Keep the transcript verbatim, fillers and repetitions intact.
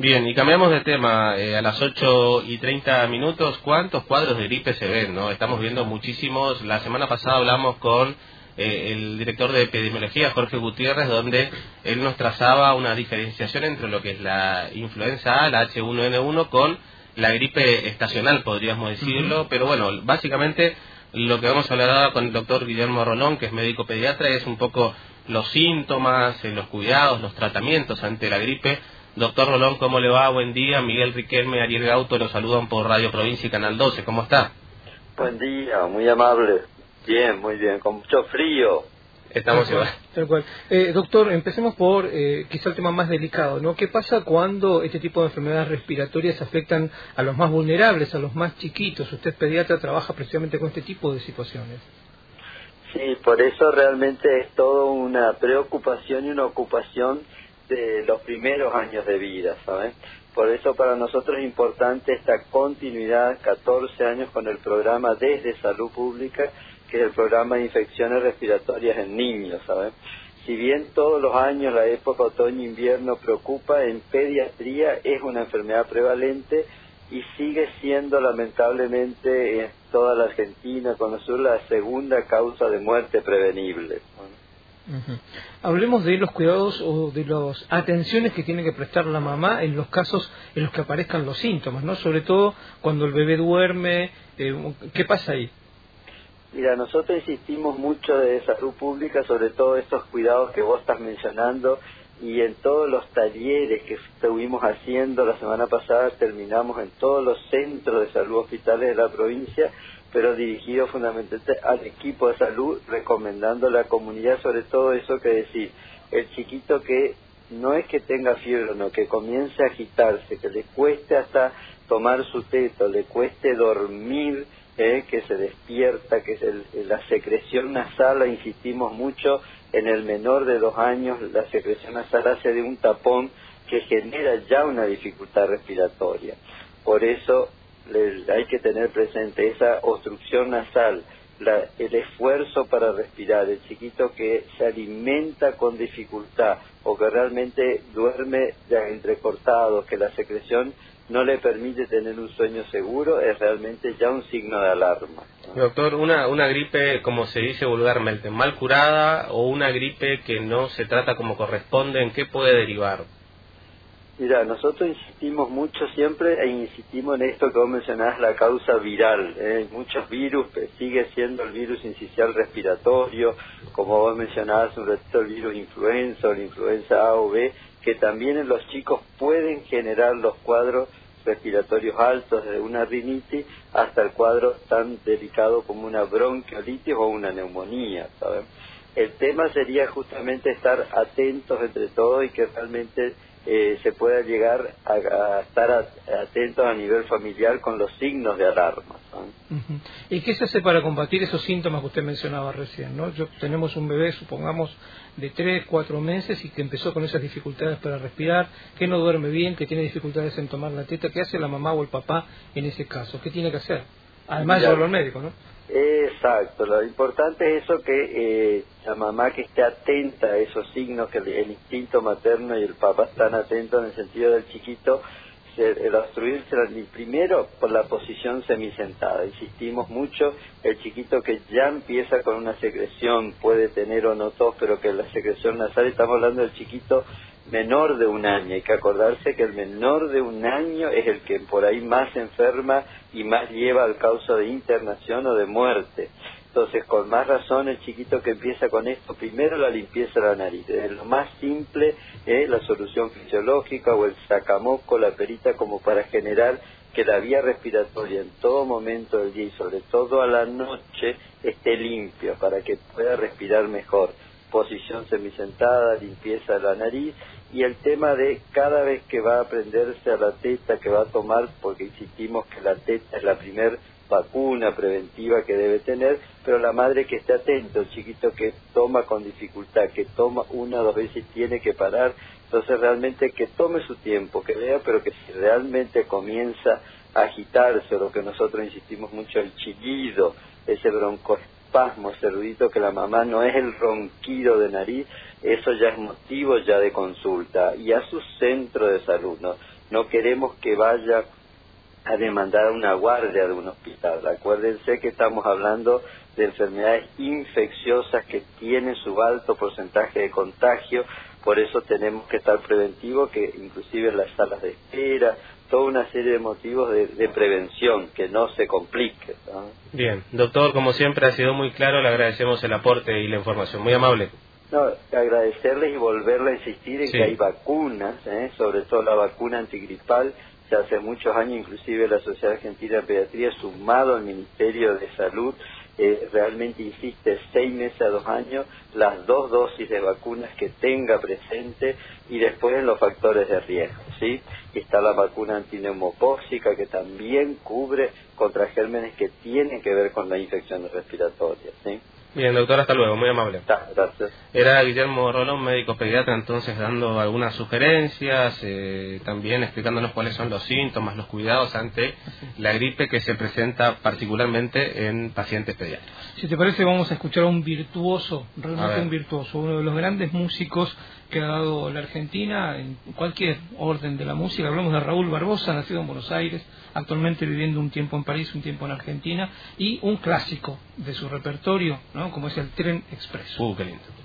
Bien, y cambiamos de tema. Eh, a las ocho y treinta minutos, ¿cuántos cuadros de gripe se ven, no? Estamos viendo muchísimos. La semana pasada hablamos con eh, el director de epidemiología, Jorge Gutiérrez, donde él nos trazaba una diferenciación entre lo que es la influenza A, la H uno N uno, con la gripe estacional, podríamos decirlo. Uh-huh. Pero bueno, básicamente lo que vamos a hablar ahora con el doctor Guillermo Rolón, que es médico pediatra, es un poco los síntomas, los cuidados, los tratamientos ante la gripe. Doctor Rolón, ¿cómo le va? Buen día. Miguel Riquelme, Ariel Gauto, los saludan por Radio Provincia y Canal doce. ¿Cómo está? Buen día, muy amable. Bien, muy bien, con mucho frío. Estamos igual. Tal cual. Eh, doctor, empecemos por eh, quizá el tema más delicado, ¿no? ¿Qué pasa cuando este tipo de enfermedades respiratorias afectan a los más vulnerables, a los más chiquitos? Usted, pediatra, trabaja precisamente con este tipo de situaciones. Sí, por eso realmente es todo una preocupación y una ocupación de los primeros años de vida, ¿sabes? Por eso para nosotros es importante esta continuidad, catorce años con el programa desde Salud Pública, que es el programa de infecciones respiratorias en niños, ¿sabes? Si bien todos los años la época otoño-invierno preocupa, en pediatría es una enfermedad prevalente y sigue siendo lamentablemente en toda la Argentina, con el sur, la segunda causa de muerte prevenible, ¿no? Uh-huh. Hablemos de los cuidados o de las atenciones que tiene que prestar la mamá en los casos en los que aparezcan los síntomas, ¿no? Sobre todo cuando el bebé duerme, eh, ¿qué pasa ahí? Mira, nosotros insistimos mucho de salud pública, sobre todo estos cuidados que vos estás mencionando, y en todos los talleres que estuvimos haciendo la semana pasada terminamos en todos los centros de salud hospitales de la provincia, pero dirigido fundamentalmente al equipo de salud, recomendando a la comunidad sobre todo eso que decir, el chiquito que no es que tenga fiebre, no, que comience a agitarse, que le cueste hasta tomar su teto, le cueste dormir, eh, que se despierta, que se, la secreción nasal, insistimos mucho, en el menor de dos años la secreción nasal hace de un tapón que genera ya una dificultad respiratoria. Por eso hay que tener presente esa obstrucción nasal, la, el esfuerzo para respirar, el chiquito que se alimenta con dificultad o que realmente duerme ya entrecortado, que la secreción no le permite tener un sueño seguro, es realmente ya un signo de alarma, ¿no? Doctor, una, una gripe, como se dice vulgarmente, mal curada, o una gripe que no se trata como corresponde, ¿en qué puede derivar? Mira, nosotros insistimos mucho siempre e insistimos en esto que vos mencionás, la causa viral. ¿eh? Muchos virus, sigue siendo el virus incisional respiratorio, como vos mencionabas un ratito, el virus influenza o la influenza A o B, que también en los chicos pueden generar los cuadros respiratorios altos, desde una rinitis hasta el cuadro tan delicado como una bronquiolitis o una neumonía, ¿sabes? El tema sería justamente estar atentos entre todos y que realmente eh, se pueda llegar a, a estar a, atentos a nivel familiar con los signos de alarma, ¿sabes? Uh-huh. ¿Y qué se hace para combatir esos síntomas que usted mencionaba recién, ¿no? Yo, tenemos un bebé, supongamos, de tres, cuatro meses y que empezó con esas dificultades para respirar, que no duerme bien, que tiene dificultades en tomar la teta. ¿Qué hace la mamá o el papá en ese caso? ¿Qué tiene que hacer? Además de llevarlo al médico, ¿no? Exacto, lo importante es eso, que eh, la mamá que esté atenta a esos signos, que el, el instinto materno y el papá están atentos en el sentido del chiquito, se, el obstruirse primero por la posición semisentada. Insistimos mucho, el chiquito que ya empieza con una secreción, puede tener o no tos, pero que la secreción nasal, estamos hablando del chiquito menor de un año. Hay que acordarse que el menor de un año es el que por ahí más enferma y más lleva al causa de internación o de muerte. Entonces, con más razón, el chiquito que empieza con esto, primero la limpieza de la nariz. Es lo más simple, eh, la solución fisiológica o el sacamoco, la perita, como para generar que la vía respiratoria en todo momento del día y sobre todo a la noche esté limpia para que pueda respirar mejor. Posición semisentada, limpieza de la nariz, y el tema de cada vez que va a prenderse a la teta que va a tomar, porque insistimos que la teta es la primer vacuna preventiva que debe tener, pero la madre que esté atento, el chiquito que toma con dificultad, que toma una o dos veces tiene que parar, entonces realmente que tome su tiempo, que vea, pero que si realmente comienza a agitarse, o lo que nosotros insistimos mucho, el chillido, ese bronco espasmos, erudito, que la mamá no es el ronquido de nariz, eso ya es motivo ya de consulta. Y a su centro de salud, ¿no? No queremos que vaya a demandar una guardia de un hospital. Acuérdense que estamos hablando de enfermedades infecciosas que tienen su alto porcentaje de contagio, por eso tenemos que estar preventivos, que inclusive en las salas de espera, toda una serie de motivos de, de prevención, que no se complique, ¿no? Bien, doctor, como siempre ha sido muy claro, le agradecemos el aporte y la información, muy amable. No, agradecerles y volverle a insistir en sí. que hay vacunas, ¿eh? Sobre todo la vacuna antigripal. Ya hace muchos años, inclusive la Sociedad Argentina de Pediatría, sumado al Ministerio de Salud, eh, realmente insiste seis meses a dos años, las dos dosis de vacunas que tenga presente, y después en los factores de riesgo, ¿sí? Está la vacuna antineumocóxica, que también cubre contra gérmenes que tienen que ver con la infección respiratoria, ¿sí? Bien, doctor, hasta luego, muy amable. Ah, gracias. Era Guillermo Rolón, médico pediatra, entonces dando algunas sugerencias, eh, también explicándonos cuáles son los síntomas, los cuidados ante la gripe que se presenta particularmente en pacientes pediátricos. Si te parece, vamos a escuchar a un virtuoso, realmente un virtuoso, uno de los grandes músicos que ha dado la Argentina en cualquier orden de la música. Hablamos de Raúl Barbosa, nacido en Buenos Aires, actualmente viviendo un tiempo en París, un tiempo en Argentina, y un clásico de su repertorio, ¿no? Como es el Tren Expreso. Uh, qué lindo.